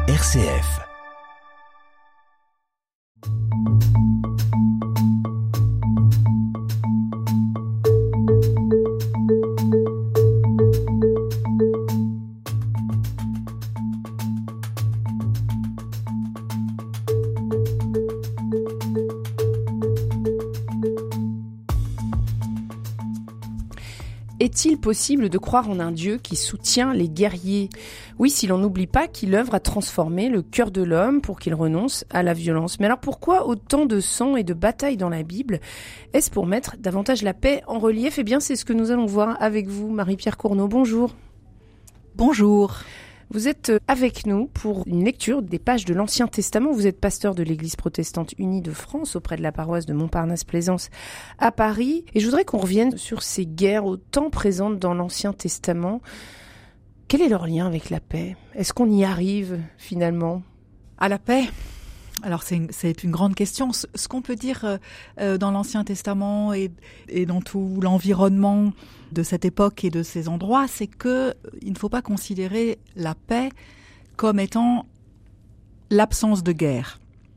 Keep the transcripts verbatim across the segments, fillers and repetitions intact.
R C F. Est-il possible de croire en un Dieu qui soutient les guerriers ? Oui, si l'on n'oublie pas qu'il œuvre à transformer le cœur de l'homme pour qu'il renonce à la violence. Mais alors pourquoi autant de sang et de batailles dans la Bible ? Est-ce pour mettre davantage la paix en relief ? Eh bien, c'est ce que nous allons voir avec vous, Marie-Pierre Cournot. Bonjour. Bonjour. Vous êtes avec nous pour une lecture des pages de l'Ancien Testament. Vous êtes pasteur de l'Église protestante unie de France auprès de la paroisse de Montparnasse-Plaisance à Paris. Et je voudrais qu'on revienne sur ces guerres autant présentes dans l'Ancien Testament. Quel est leur lien avec la paix ? Est-ce qu'on y arrive finalement ? À la paix ? Alors c'est une, c'est une grande question. Ce, ce qu'on peut dire euh, dans l'Ancien Testament et, et dans tout l'environnement de cette époque et de ces endroits, c'est que il ne faut pas considérer la paix comme étant l'absence de guerre.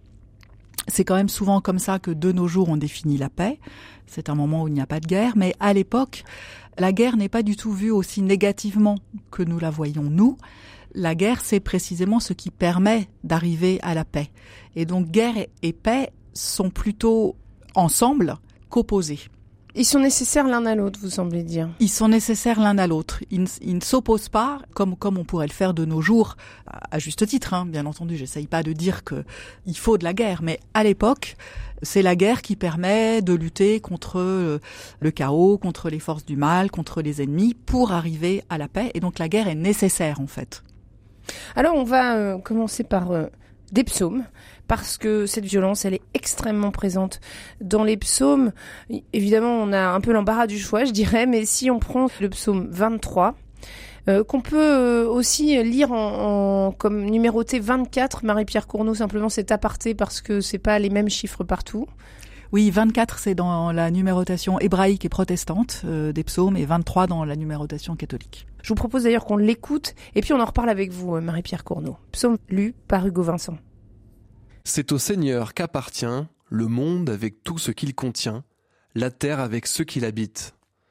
C'est quand même souvent comme ça que de nos jours on définit la paix. C'est un moment où il n'y a pas de guerre, mais à l'époque, la guerre n'est pas du tout vue aussi négativement que nous la voyons nous. La guerre, c'est précisément ce qui permet d'arriver à la paix. Et donc, guerre et paix sont plutôt ensemble qu'opposés. Ils sont nécessaires l'un à l'autre, vous semblez dire. Ils sont nécessaires l'un à l'autre. Ils ne, ils ne s'opposent pas, comme, comme on pourrait le faire de nos jours, à, à juste titre, hein, bien entendu. J'essaye pas de dire que il faut de la guerre, mais à l'époque, c'est la guerre qui permet de lutter contre le chaos, contre les forces du mal, contre les ennemis, pour arriver à la paix. Et donc, la guerre est nécessaire, en fait. Alors, on va euh, commencer par euh, des psaumes, parce que cette violence, elle est extrêmement présente dans les psaumes. Évidemment, on a un peu l'embarras du choix, je dirais, mais si on prend le psaume vingt-trois, euh, qu'on peut euh, aussi lire en, en, comme numéroté vingt-quatre, Marie-Pierre Cournot, simplement cet aparté, parce que c'est pas les mêmes chiffres partout. Oui, vingt-quatre, c'est dans la numérotation hébraïque et protestante euh, des psaumes, et vingt-trois dans la numérotation catholique. Je vous propose d'ailleurs qu'on l'écoute, et puis on en reparle avec vous, Marie-Pierre Cournot. Psaume lu par Hugo Vincent. C'est au Seigneur qu'appartient le monde avec tout ce qu'il contient, la terre avec ceux qui l'habitent.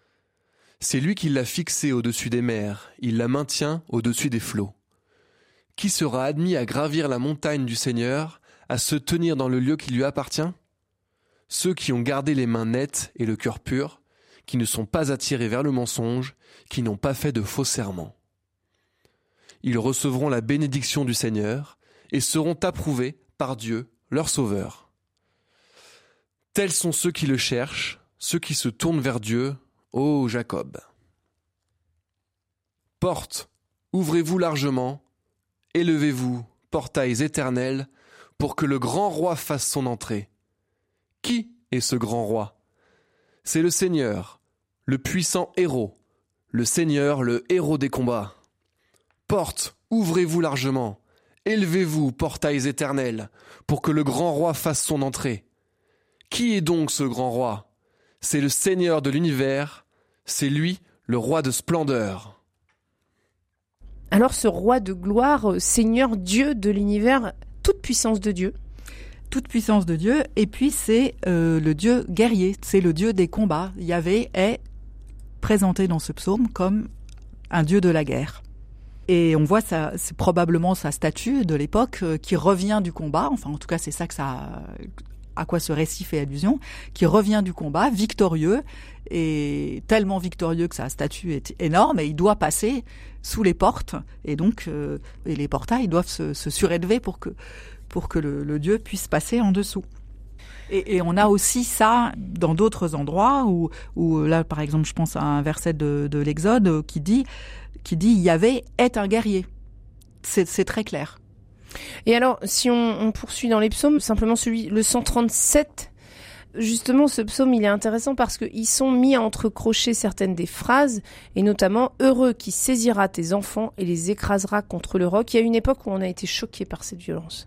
C'est lui qui l'a fixé au-dessus des mers, il la maintient au-dessus des flots. Qui sera admis à gravir la montagne du Seigneur, à se tenir dans le lieu qui lui appartient ? Ceux qui ont gardé les mains nettes et le cœur pur, qui ne sont pas attirés vers le mensonge, qui n'ont pas fait de faux serments. Ils recevront la bénédiction du Seigneur et seront approuvés par Dieu, leur Sauveur. Tels sont ceux qui le cherchent, ceux qui se tournent vers Dieu, ô Jacob. Portes, ouvrez-vous largement, élevez-vous, portails éternels, pour que le grand roi fasse son entrée. Qui est ce grand roi ? C'est le Seigneur, le puissant héros, le Seigneur, le héros des combats. Portes, ouvrez-vous largement, élevez-vous, portails éternels, pour que le grand roi fasse son entrée. Qui est donc ce grand roi ? C'est le Seigneur de l'univers, c'est lui, le roi de splendeur. Alors ce roi de gloire, Seigneur Dieu de l'univers, toute puissance de Dieu. Toute puissance de Dieu, et puis c'est euh, le Dieu guerrier, c'est le Dieu des combats. Yahvé est présenté dans ce psaume comme un Dieu de la guerre. Et on voit ça, c'est probablement sa statue de l'époque euh, qui revient du combat, enfin en tout cas c'est ça que ça, à quoi ce récit fait allusion, qui revient du combat, victorieux, et tellement victorieux que sa statue est énorme, et il doit passer sous les portes, et donc euh, et les portails doivent se, se surélever pour que pour que le, le Dieu puisse passer en dessous. Et, et on a aussi ça dans d'autres endroits où, où là, par exemple, je pense à un verset de, de l'Exode qui dit, qui dit Yahvé est un guerrier. C'est, c'est très clair. Et alors, si on, on poursuit dans les psaumes, simplement celui, le cent trente-sept, justement, ce psaume, il est intéressant parce qu'ils sont mis à entrecrocher certaines des phrases, et notamment « Heureux qui saisira tes enfants et les écrasera contre le roc ». Il y a une époque où on a été choqué par cette violence.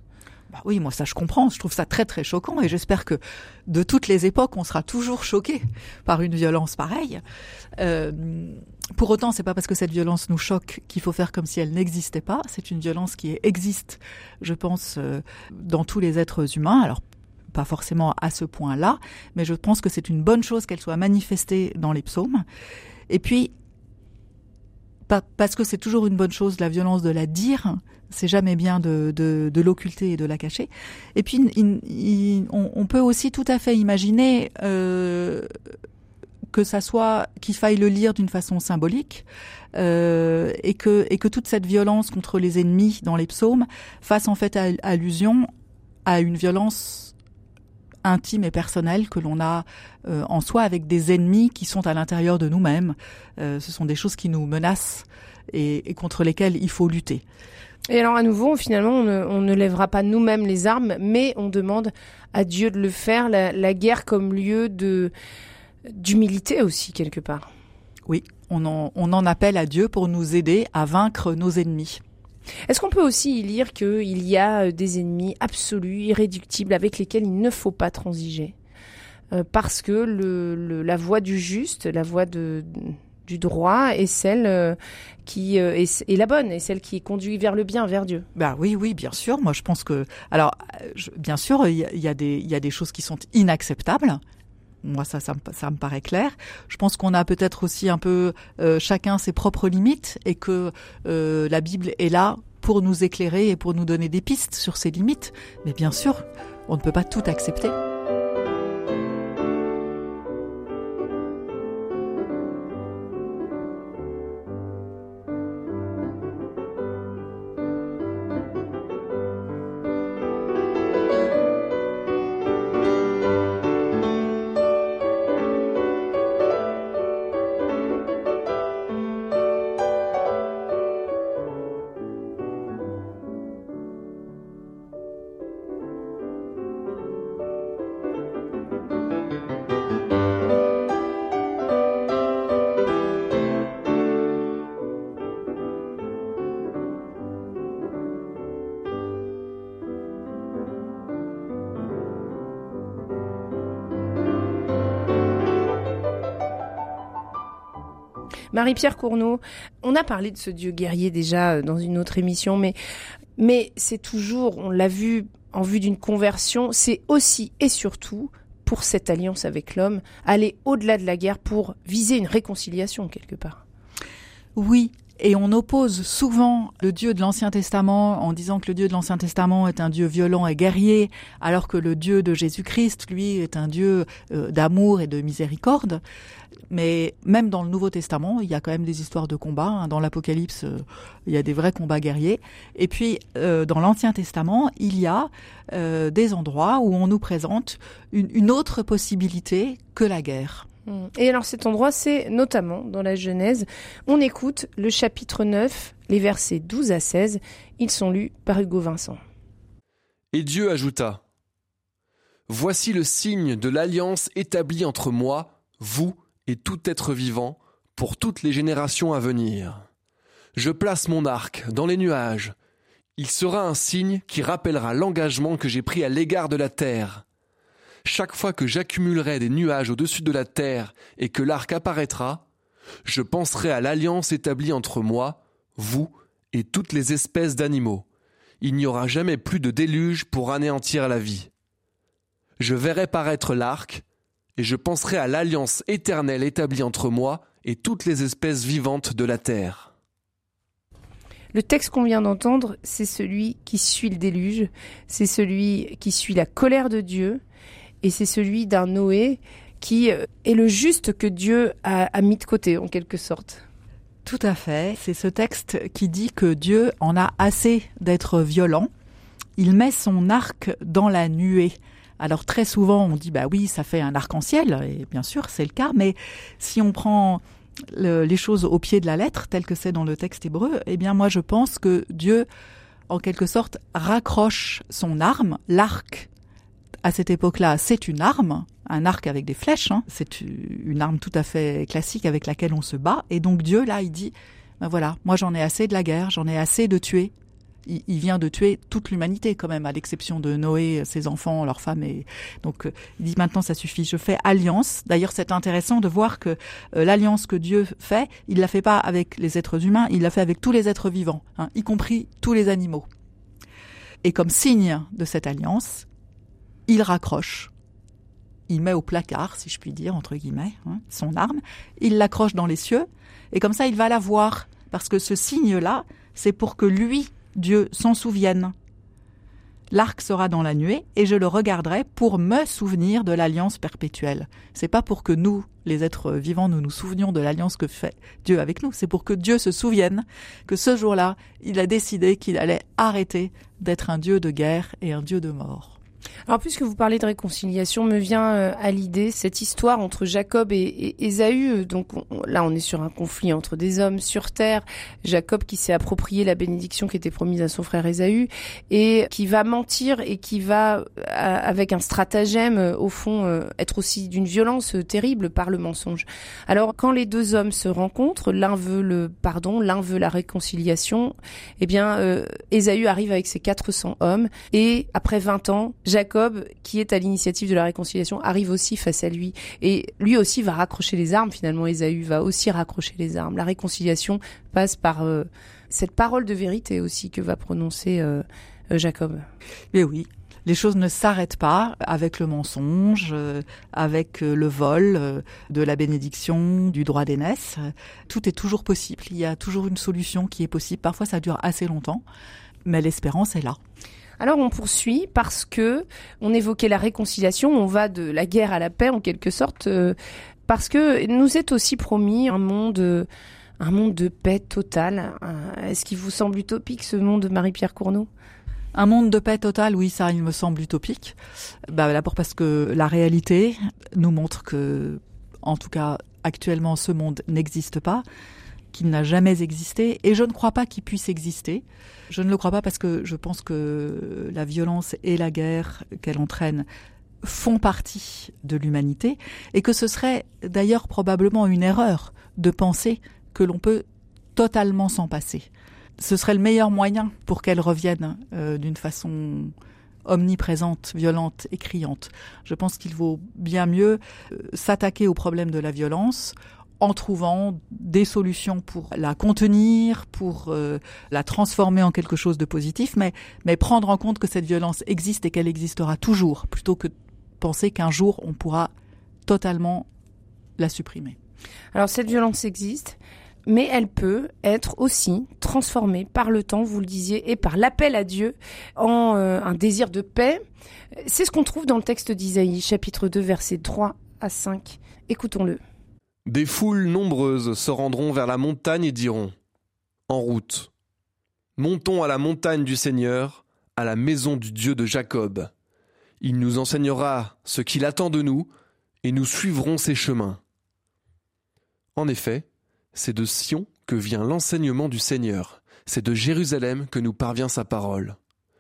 Bah oui, moi ça je comprends, je trouve ça très très choquant et j'espère que de toutes les époques on sera toujours choqué par une violence pareille. Euh, pour autant, c'est pas parce que cette violence nous choque qu'il faut faire comme si elle n'existait pas. C'est une violence qui existe, je pense, euh, dans tous les êtres humains. Alors pas forcément à ce point-là, mais je pense que c'est une bonne chose qu'elle soit manifestée dans les psaumes. Et puis, pas, parce que c'est toujours une bonne chose, la violence de la dire, c'est jamais bien de, de, de l'occulter et de la cacher. Et puis, il, il, on, on peut aussi tout à fait imaginer euh, que ça soit, qu'il faille le lire d'une façon symbolique, euh, et que, et que toute cette violence contre les ennemis dans les psaumes fasse en fait allusion à une violence intime et personnelle que l'on a euh, en soi avec des ennemis qui sont à l'intérieur de nous-mêmes. Euh, ce sont des choses qui nous menacent et, et contre lesquelles il faut lutter. Et alors à nouveau, finalement, on ne, on ne lèvera pas nous-mêmes les armes, mais on demande à Dieu de le faire, la, la guerre comme lieu de, d'humilité aussi, quelque part. Oui, on en, on en appelle à Dieu pour nous aider à vaincre nos ennemis. Est-ce qu'on peut aussi y lire qu'il y a des ennemis absolus, irréductibles, avec lesquels il ne faut pas transiger euh, parce que le, le, la voie du juste, la voie de, du droit est celle euh, qui euh, est, est la bonne, est celle qui conduit vers le bien, vers Dieu. Bah oui, oui, bien sûr. Moi, je pense que... Alors, je, bien sûr, il y a, il y a des, il y a des choses qui sont inacceptables. Moi, ça, ça, ça me paraît clair. Je pense qu'on a peut-être aussi un peu euh, chacun ses propres limites et que euh, la Bible est là pour nous éclairer et pour nous donner des pistes sur ces limites. Mais bien sûr, on ne peut pas tout accepter. Marie-Pierre Cournot, on a parlé de ce Dieu guerrier déjà dans une autre émission, mais, mais c'est toujours, on l'a vu en vue d'une conversion, c'est aussi et surtout pour cette alliance avec l'homme, aller au-delà de la guerre pour viser une réconciliation quelque part. Oui. Et on oppose souvent le Dieu de l'Ancien Testament en disant que le Dieu de l'Ancien Testament est un Dieu violent et guerrier, alors que le Dieu de Jésus-Christ, lui, est un Dieu euh, d'amour et de miséricorde. Mais même dans le Nouveau Testament, il y a quand même des histoires de combats. Hein. Dans l'Apocalypse, euh, il y a des vrais combats guerriers. Et puis, euh, dans l'Ancien Testament, il y a euh, des endroits où on nous présente une, une autre possibilité que la guerre. Et alors cet endroit, c'est notamment dans la Genèse. On écoute le chapitre neuf, les versets douze à seize. Ils sont lus par Hugo Vincent. Et Dieu ajouta : Voici le signe de l'alliance établie entre moi, vous et tout être vivant, pour toutes les générations à venir. Je place mon arc dans les nuages. Il sera un signe qui rappellera l'engagement que j'ai pris à l'égard de la terre. Chaque fois que j'accumulerai des nuages au-dessus de la terre et que l'arc apparaîtra, je penserai à l'alliance établie entre moi, vous et toutes les espèces d'animaux. Il n'y aura jamais plus de déluge pour anéantir la vie. Je verrai paraître l'arc et je penserai à l'alliance éternelle établie entre moi et toutes les espèces vivantes de la terre. Le texte qu'on vient d'entendre, c'est celui qui suit le déluge, c'est celui qui suit la colère de Dieu. Et c'est celui d'un Noé qui est le juste que Dieu a, a mis de côté, en quelque sorte. Tout à fait. C'est ce texte qui dit que Dieu en a assez d'être violent. Il met son arc dans la nuée. Alors très souvent, on dit, bah oui, ça fait un arc-en-ciel. Et bien sûr, c'est le cas. Mais si on prend le, les choses au pied de la lettre, tel que c'est dans le texte hébreu, eh bien moi, je pense que Dieu, en quelque sorte, raccroche son arme, l'arc. À cette époque-là, c'est une arme, un arc avec des flèches, hein. C'est une arme tout à fait classique avec laquelle on se bat. Et donc Dieu, là, il dit, ben voilà, moi j'en ai assez de la guerre, j'en ai assez de tuer. Il, il vient de tuer toute l'humanité quand même, à l'exception de Noé, ses enfants, leurs femmes. Et donc, euh, il dit maintenant ça suffit, je fais alliance. D'ailleurs, c'est intéressant de voir que euh, l'alliance que Dieu fait, il la fait pas avec les êtres humains, il la fait avec tous les êtres vivants, hein, y compris tous les animaux. Et comme signe de cette alliance, il raccroche. Il met au placard, si je puis dire, entre guillemets, hein, son arme. Il l'accroche dans les cieux. Et comme ça, il va la voir. Parce que ce signe-là, c'est pour que lui, Dieu, s'en souvienne. L'arc sera dans la nuée et je le regarderai pour me souvenir de l'alliance perpétuelle. C'est pas pour que nous, les êtres vivants, nous nous souvenions de l'alliance que fait Dieu avec nous. C'est pour que Dieu se souvienne que ce jour-là, il a décidé qu'il allait arrêter d'être un Dieu de guerre et un Dieu de mort. Alors, puisque vous parlez de réconciliation, me vient euh, à l'idée cette histoire entre Jacob et, et Ésaü. Donc on, là, on est sur un conflit entre des hommes sur terre. Jacob qui s'est approprié la bénédiction qui était promise à son frère Ésaü et qui va mentir et qui va, euh, avec un stratagème, euh, au fond, euh, être aussi d'une violence euh, terrible par le mensonge. Alors, quand les deux hommes se rencontrent, l'un veut le pardon, l'un veut la réconciliation, eh bien, euh, Ésaü arrive avec ses quatre cents hommes et après vingt ans, Jacob, qui est à l'initiative de la réconciliation, arrive aussi face à lui. Et lui aussi va raccrocher les armes, finalement. Ésaü va aussi raccrocher les armes. La réconciliation passe par euh, cette parole de vérité aussi que va prononcer euh, euh, Jacob. Et oui, les choses ne s'arrêtent pas avec le mensonge, euh, avec euh, le vol euh, de la bénédiction, du droit d'aînesse. Tout est toujours possible. Il y a toujours une solution qui est possible. Parfois, ça dure assez longtemps, mais l'espérance est là. Alors on poursuit parce que on évoquait la réconciliation, on va de la guerre à la paix en quelque sorte, euh, parce que nous est aussi promis un monde, euh, un monde de paix totale. Euh, est-ce qu'il vous semble utopique ce monde, Marie-Pierre Cournot ? Un monde de paix totale, oui, ça, il me semble utopique. Bah, d'abord parce que la réalité nous montre que, en tout cas, actuellement, ce monde n'existe pas, qu'il n'a jamais existé, et je ne crois pas qu'il puisse exister. Je ne le crois pas parce que je pense que la violence et la guerre qu'elle entraîne font partie de l'humanité, et que ce serait d'ailleurs probablement une erreur de penser que l'on peut totalement s'en passer. Ce serait le meilleur moyen pour qu'elle revienne euh, d'une façon omniprésente, violente et criante. Je pense qu'il vaut bien mieux euh, s'attaquer au problème de la violence en trouvant des solutions pour la contenir, pour euh, la transformer en quelque chose de positif, mais, mais prendre en compte que cette violence existe et qu'elle existera toujours, plutôt que de penser qu'un jour on pourra totalement la supprimer. Alors cette violence existe, mais elle peut être aussi transformée par le temps, vous le disiez, et par l'appel à Dieu en euh, un désir de paix. C'est ce qu'on trouve dans le texte d'Isaïe, chapitre deux, versets trois à cinq. Écoutons-le. Des foules nombreuses se rendront vers la montagne et diront « En route, montons à la montagne du Seigneur, à la maison du Dieu de Jacob. Il nous enseignera ce qu'il attend de nous, et nous suivrons ses chemins. » En effet, c'est de Sion que vient l'enseignement du Seigneur, c'est de Jérusalem que nous parvient sa parole.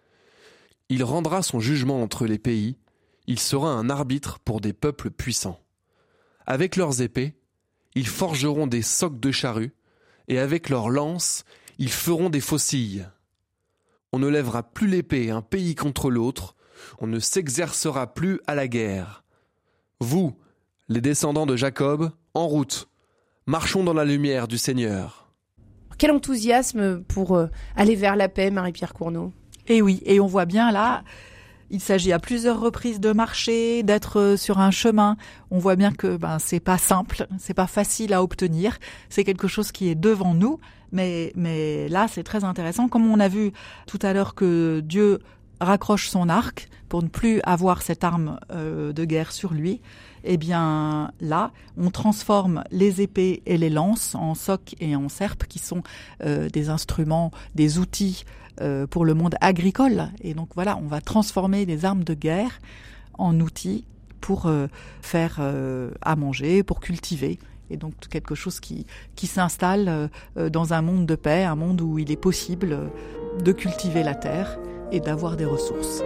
Il rendra son jugement entre les pays, il sera un arbitre pour des peuples puissants. Avec leurs épées, ils forgeront des socs de charrues, et avec leurs lances, ils feront des faucilles. On ne lèvera plus l'épée un pays contre l'autre, on ne s'exercera plus à la guerre. Vous, les descendants de Jacob, en route, marchons dans la lumière du Seigneur. Quel enthousiasme pour euh, aller vers la paix, Marie-Pierre Cournot. Et oui, et on voit bien là, il s'agit à plusieurs reprises de marcher, d'être sur un chemin. On voit bien que ben c'est pas simple, c'est pas facile à obtenir. C'est quelque chose qui est devant nous, mais mais là c'est très intéressant. Comme on a vu tout à l'heure que Dieu raccroche son arc pour ne plus avoir cette arme euh, de guerre sur lui, eh bien là, on transforme les épées et les lances en socs et en serpes qui sont euh, des instruments, des outils euh, pour le monde agricole. Et donc voilà, on va transformer les armes de guerre en outils pour euh, faire euh, à manger, pour cultiver. Et donc quelque chose qui, qui s'installe euh, dans un monde de paix, un monde où il est possible euh, de cultiver la terre et d'avoir des ressources.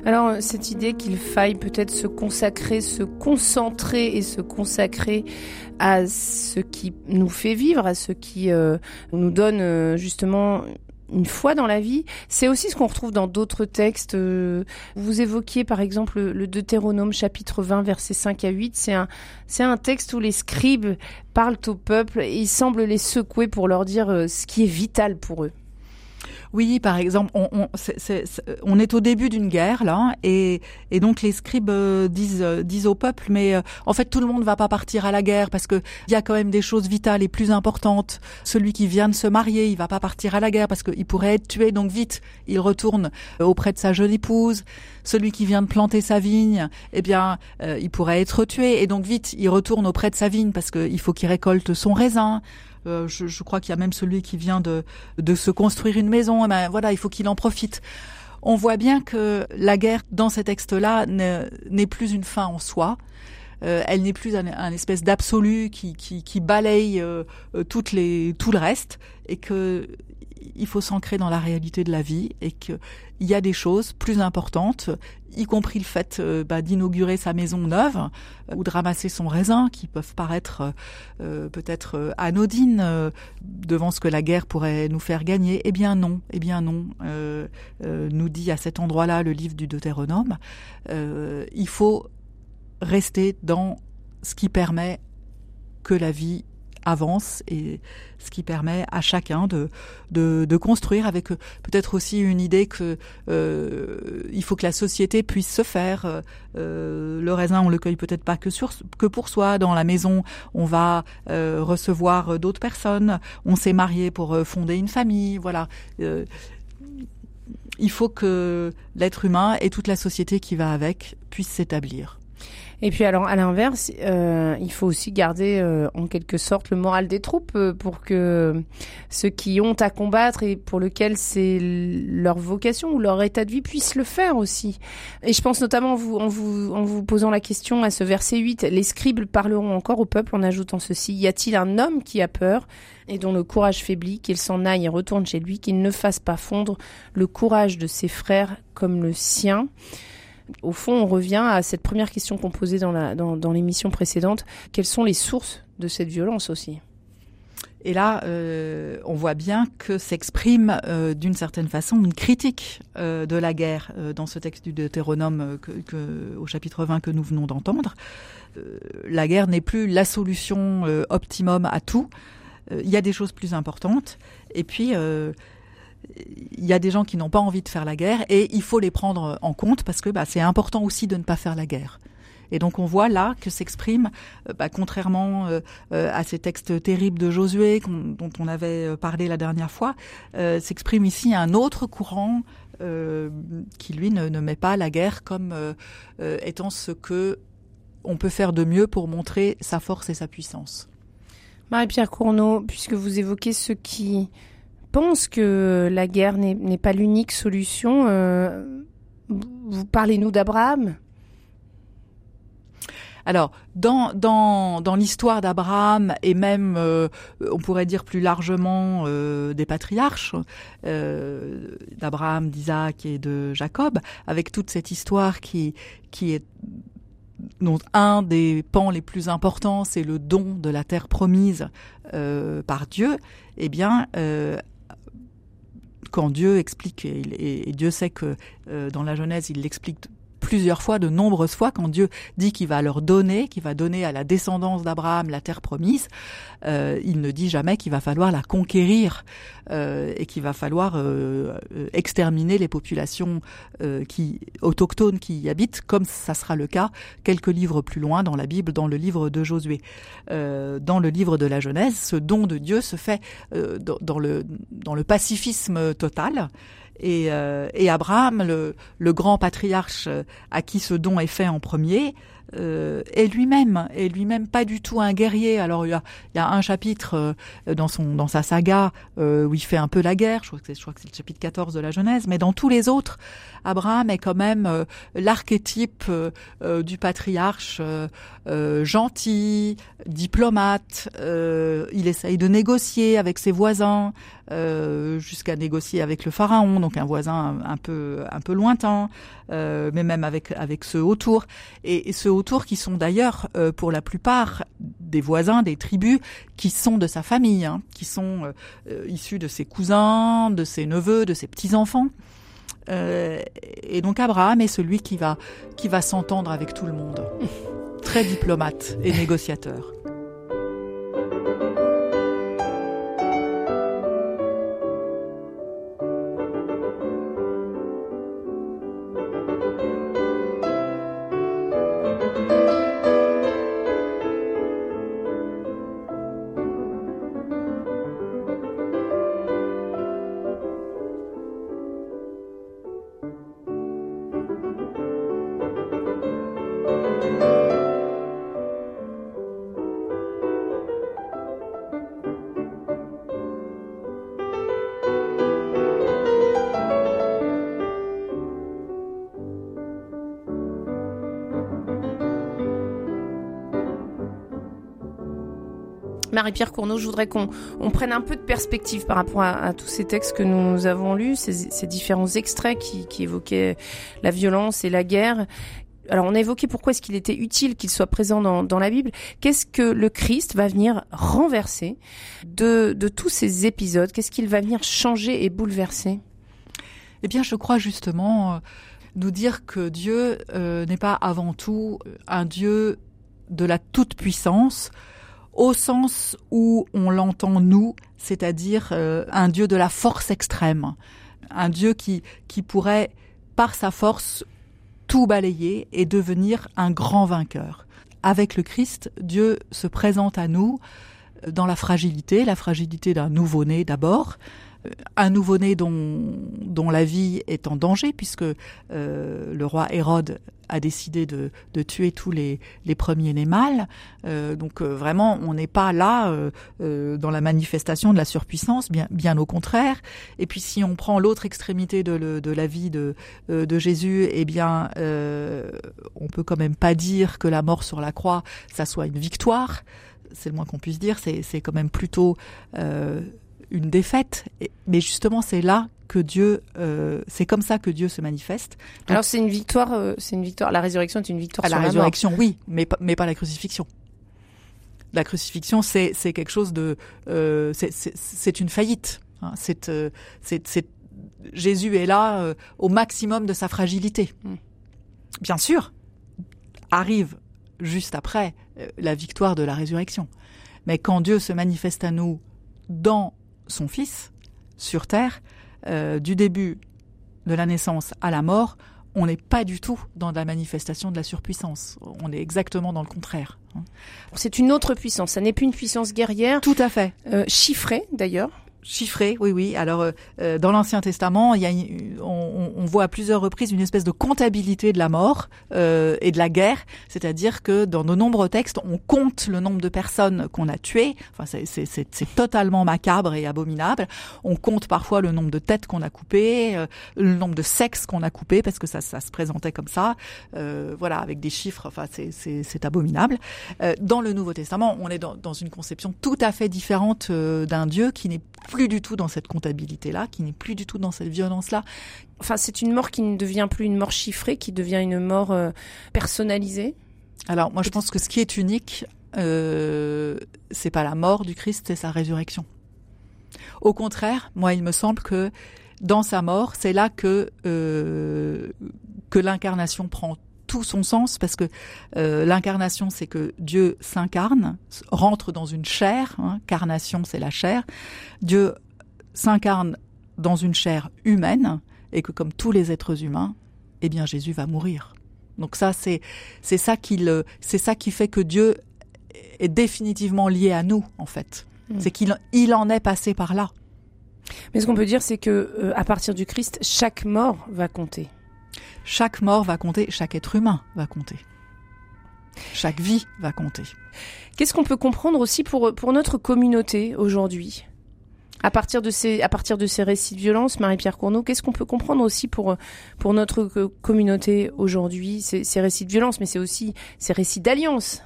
Alors, cette idée qu'il faille peut-être se consacrer, se concentrer et se consacrer à ce qui nous fait vivre, à ce qui euh, nous donne euh, justement une foi dans la vie, c'est aussi ce qu'on retrouve dans d'autres textes. Vous évoquiez par exemple le Deutéronome chapitre vingt versets cinq à huit, c'est un, c'est un texte où les scribes parlent au peuple et ils semblent les secouer pour leur dire ce qui est vital pour eux. Oui, par exemple, on, on, c'est, c'est, c'est, on est au début d'une guerre là, et, et donc les scribes euh, disent, euh, disent au peuple, mais euh, en fait tout le monde ne va pas partir à la guerre parce que il y a quand même des choses vitales et plus importantes. Celui qui vient de se marier, il va pas partir à la guerre parce qu'il pourrait être tué, donc vite il retourne auprès de sa jeune épouse. Celui qui vient de planter sa vigne, eh bien, euh, il pourrait être tué, et donc vite il retourne auprès de sa vigne parce qu'il faut qu'il récolte son raisin. Euh, je, je crois qu'il y a même celui qui vient de, de se construire une maison. Eh ben, voilà, il faut qu'il en profite. On voit bien que la guerre, dans ces textes-là, n'est, n'est plus une fin en soi. Euh, elle n'est plus un, un espèce d'absolu qui, qui, qui balaye euh, toutes les, tout le reste, et que il faut s'ancrer dans la réalité de la vie, et qu'il y a des choses plus importantes, y compris le fait euh, bah, d'inaugurer sa maison neuve euh, ou de ramasser son raisin, qui peuvent paraître euh, peut-être euh, anodines euh, devant ce que la guerre pourrait nous faire gagner. Eh bien non, eh bien non, euh, euh, nous dit à cet endroit-là le livre du Deutéronome, euh, il faut rester dans ce qui permet que la vie avance, et ce qui permet à chacun de de, de construire avec peut-être aussi une idée que euh, il faut que la société puisse se faire. Euh, le raisin, on le cueille peut-être pas que sur que pour soi. Dans la maison, on va euh, recevoir d'autres personnes. On s'est marié pour fonder une famille. Voilà. Euh, il faut que l'être humain et toute la société qui va avec puissent s'établir. Et puis alors à l'inverse, euh, il faut aussi garder euh, en quelque sorte le moral des troupes euh, pour que ceux qui ont à combattre et pour lesquels c'est leur vocation ou leur état de vie puissent le faire aussi. Et je pense notamment en vous, en vous, en vous posant la question à ce verset huit, les scribes parleront encore au peuple en ajoutant ceci: y a-t-il un homme qui a peur et dont le courage faiblit, qu'il s'en aille et retourne chez lui, qu'il ne fasse pas fondre le courage de ses frères comme le sien? Au fond, on revient à cette première question qu'on posait dans, la, dans, dans l'émission précédente. Quelles sont les sources de cette violence aussi ? Et là, euh, on voit bien que s'exprime euh, d'une certaine façon une critique euh, de la guerre euh, dans ce texte du Deutéronome euh, que, que, au chapitre vingt que nous venons d'entendre. Euh, la guerre n'est plus la solution euh, optimum à tout. Euh, il y a des choses plus importantes. Et puis... Euh, il y a des gens qui n'ont pas envie de faire la guerre, et il faut les prendre en compte parce que bah, c'est important aussi de ne pas faire la guerre. Et donc on voit là que s'exprime, euh, bah, contrairement euh, euh, à ces textes terribles de Josué dont on avait parlé la dernière fois, euh, s'exprime ici un autre courant euh, qui lui ne, ne met pas la guerre comme euh, euh, étant ce que on peut faire de mieux pour montrer sa force et sa puissance. Marie-Pierre Cournot, puisque vous évoquez ceux qui pense que la guerre n'est, n'est pas l'unique solution. Euh, vous parlez-nous d'Abraham ? Alors, dans dans dans l'histoire d'Abraham et même, euh, on pourrait dire plus largement euh, des patriarches, euh, d'Abraham, d'Isaac et de Jacob, avec toute cette histoire qui qui est dont un des pans les plus importants, c'est le don de la terre promise euh, par Dieu. Eh bien, euh, quand Dieu explique, et, et, et Dieu sait que euh, dans la Genèse, il l'explique plusieurs fois, de nombreuses fois, quand Dieu dit qu'il va leur donner, qu'il va donner à la descendance d'Abraham la terre promise, euh, il ne dit jamais qu'il va falloir la conquérir euh, et qu'il va falloir euh, exterminer les populations euh, qui autochtones qui y habitent, comme ça sera le cas quelques livres plus loin dans la Bible, dans le livre de Josué. Euh, dans le livre de la Genèse, ce don de Dieu se fait euh, dans, dans le dans le pacifisme total. Et, euh, et Abraham, le, le grand patriarche à qui ce don est fait en premier, euh, est lui-même, est lui-même pas du tout un guerrier. Alors il y a, il y a un chapitre euh, dans son dans sa saga euh, où il fait un peu la guerre. Je crois que c'est, je crois que c'est le chapitre quatorze de la Genèse, mais dans tous les autres, Abraham est quand même euh, l'archétype euh, euh, du patriarche euh, euh, gentil, diplomate. Euh, il essaye de négocier avec ses voisins, euh, jusqu'à négocier avec le pharaon, donc un voisin un, un peu un peu lointain, euh, mais même avec avec ceux autour, et, et ceux autour qui sont d'ailleurs euh, pour la plupart des voisins, des tribus qui sont de sa famille, hein, qui sont euh, issus de ses cousins, de ses neveux, de ses petits enfants. Euh, et donc Abraham est celui qui va qui va s'entendre avec tout le monde, très diplomate et négociateur. Marie-Pierre Cournot, je voudrais qu'on on prenne un peu de perspective par rapport à, à tous ces textes que nous avons lus, ces, ces différents extraits qui, qui évoquaient la violence et la guerre. Alors, on a évoqué pourquoi est-ce qu'il était utile qu'il soit présent dans, dans la Bible. Qu'est-ce que le Christ va venir renverser de, de tous ces épisodes? Qu'est-ce qu'il va venir changer et bouleverser? Eh bien, je crois justement euh, nous dire que Dieu euh, n'est pas avant tout un Dieu de la toute-puissance, au sens où on l'entend nous, c'est-à-dire euh, un Dieu de la force extrême, un Dieu qui, qui pourrait, par sa force, tout balayer et devenir un grand vainqueur. Avec le Christ, Dieu se présente à nous dans la fragilité, la fragilité d'un nouveau-né d'abord, un nouveau-né dont, dont la vie est en danger, puisque euh, le roi Hérode a décidé de, de tuer tous les, les premiers-nés mâles. Euh, donc euh, vraiment, on n'est pas là euh, euh, dans la manifestation de la surpuissance, bien, bien au contraire. Et puis si on prend l'autre extrémité de, le, de la vie de, euh, de Jésus, eh bien, euh, on peut quand même pas dire que la mort sur la croix, ça soit une victoire. C'est le moins qu'on puisse dire. C'est, c'est quand même plutôt euh, une défaite. Mais justement, c'est là que Dieu, euh, c'est comme ça que Dieu se manifeste. Donc, alors c'est une victoire, euh, c'est une victoire. La résurrection est une victoire. Sur la résurrection, mort. oui, mais pas, mais pas la crucifixion. La crucifixion, c'est c'est quelque chose de, euh, c'est, c'est c'est une faillite. Hein. C'est, euh, c'est c'est Jésus est là euh, au maximum de sa fragilité. Mm. Bien sûr, arrive juste après euh, la victoire de la résurrection. Mais quand Dieu se manifeste à nous dans son Fils sur terre, Euh, du début de la naissance à la mort, on n'est pas du tout dans la manifestation de la surpuissance. On est exactement dans le contraire. C'est une autre puissance. Ça n'est plus une puissance guerrière. Tout à fait. Euh, chiffrée, d'ailleurs. Chiffré, oui, oui. Alors, euh, dans l'Ancien Testament, il y a, une, on, on voit à plusieurs reprises une espèce de comptabilité de la mort euh, et de la guerre, c'est-à-dire que dans de nombreux textes, on compte le nombre de personnes qu'on a tuées. Enfin, c'est, c'est, c'est, c'est totalement macabre et abominable. On compte parfois le nombre de têtes qu'on a coupées, euh, le nombre de sexes qu'on a coupés, parce que ça, ça se présentait comme ça. Euh, voilà, avec des chiffres. Enfin, c'est, c'est, c'est abominable. Euh, dans le Nouveau Testament, on est dans, dans une conception tout à fait différente euh, d'un Dieu qui n'est plus du tout dans cette comptabilité-là, qui n'est plus du tout dans cette violence-là. Enfin, c'est une mort qui ne devient plus une mort chiffrée, qui devient une mort euh, personnalisée. Alors, moi, je pense que ce qui est unique, euh, c'est pas la mort du Christ, c'est sa résurrection. Au contraire, moi, il me semble que dans sa mort, c'est là que euh, que l'incarnation prend tout son sens, parce que euh, l'incarnation, c'est que Dieu s'incarne, rentre dans une chair, hein, carnation, c'est la chair. Dieu s'incarne dans une chair humaine, et que comme tous les êtres humains, eh bien Jésus va mourir. Donc ça, c'est c'est ça qui le, c'est ça qui fait que Dieu est définitivement lié à nous, en fait. Mmh. C'est qu'il il en est passé par là. Mais ce qu'on peut dire, c'est que euh, à partir du Christ, chaque mort va compter. Chaque mort va compter, chaque être humain va compter. Chaque vie va compter. Qu'est-ce qu'on peut comprendre aussi pour, pour notre communauté aujourd'hui ? À partir de ces, à partir de ces récits de violence, Marie-Pierre Cournot, qu'est-ce qu'on peut comprendre aussi pour, pour notre communauté aujourd'hui ? Ces, ces récits de violence, mais c'est aussi ces récits d'alliance.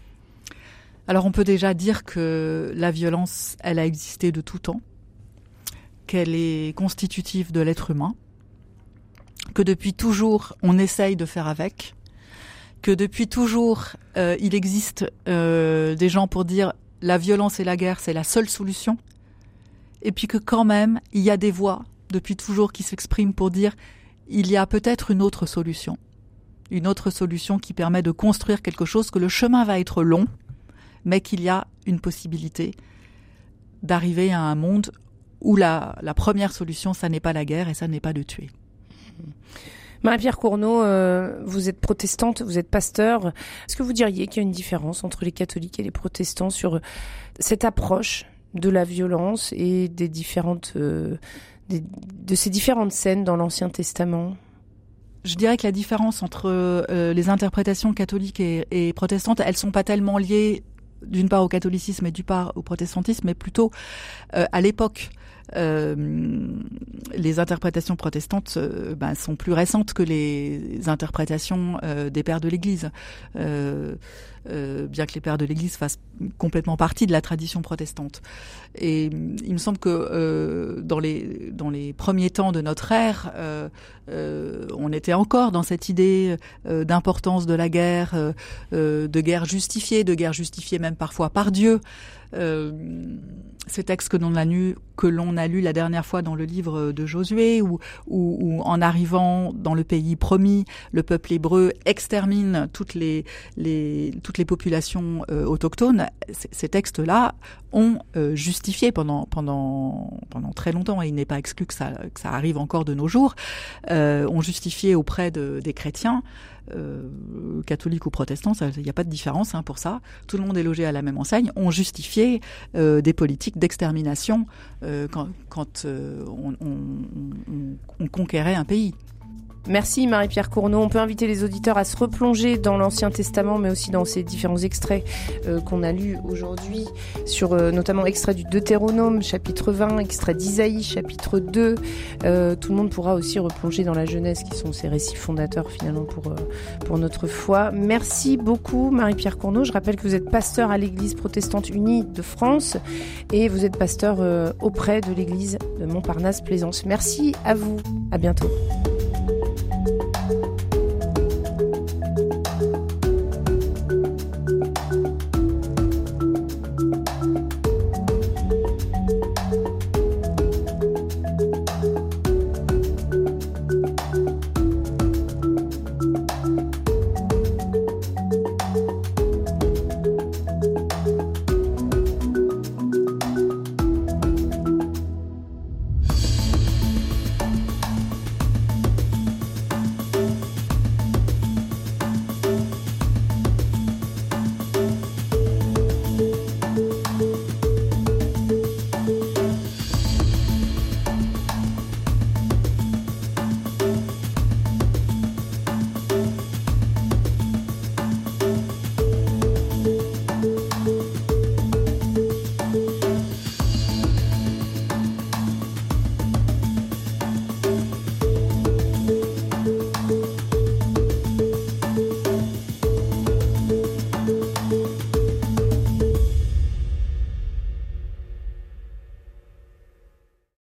Alors on peut déjà dire que la violence, elle a existé de tout temps, qu'elle est constitutive de l'être humain, que depuis toujours on essaye de faire avec, que depuis toujours euh, il existe euh, des gens pour dire la violence et la guerre c'est la seule solution, et puis que quand même il y a des voix depuis toujours qui s'expriment pour dire il y a peut-être une autre solution, une autre solution qui permet de construire quelque chose, que le chemin va être long, mais qu'il y a une possibilité d'arriver à un monde où la, la première solution, ça n'est pas la guerre et ça n'est pas de tuer. Marie-Pierre Cournot, euh, vous êtes protestante, vous êtes pasteur. Est-ce que vous diriez qu'il y a une différence entre les catholiques et les protestants sur cette approche de la violence et des différentes, euh, des, de ces différentes scènes dans l'Ancien Testament ? Je dirais que la différence entre euh, les interprétations catholiques et, et protestantes, elles sont pas tellement liées d'une part au catholicisme et d'une part au protestantisme, mais plutôt euh, à l'époque. Euh, les interprétations protestantes euh, ben, sont plus récentes que les interprétations euh, des pères de l'Église, euh, euh, bien que les pères de l'Église fassent complètement partie de la tradition protestante. Et il me semble que euh, dans les dans les premiers temps de notre ère, euh, euh, on était encore dans cette idée euh, d'importance de la guerre, euh, euh, de guerre justifiée, de guerre justifiée même parfois par Dieu. Euh, ces textes que l'on a lus, que l'on a lus la dernière fois dans le livre de Josué, où, où, où en arrivant dans le pays promis, le peuple hébreu extermine toutes les, les, toutes les populations euh, autochtones. C- ces textes-là ont euh, justifié pendant, pendant, pendant très longtemps, et il n'est pas exclu que ça, que ça arrive encore de nos jours, euh, ont justifié auprès de, des chrétiens, Euh, catholiques ou protestants, il n'y a pas de différence hein, pour ça. Tout le monde est logé à la même enseigne. On justifiait euh, des politiques d'extermination euh, quand, quand euh, on, on, on, on conquérait un pays. Merci Marie-Pierre Cournot. On peut inviter les auditeurs à se replonger dans l'Ancien Testament, mais aussi dans ces différents extraits euh, qu'on a lus aujourd'hui, sur euh, notamment extrait du Deutéronome, chapitre vingt, extrait d'Isaïe, chapitre deux. Euh, tout le monde pourra aussi replonger dans la Genèse, qui sont ces récits fondateurs finalement pour, euh, pour notre foi. Merci beaucoup Marie-Pierre Cournot. Je rappelle que vous êtes pasteur à l'Église protestante unie de France et vous êtes pasteur euh, auprès de l'Église de Montparnasse-Plaisance. Merci à vous. À bientôt.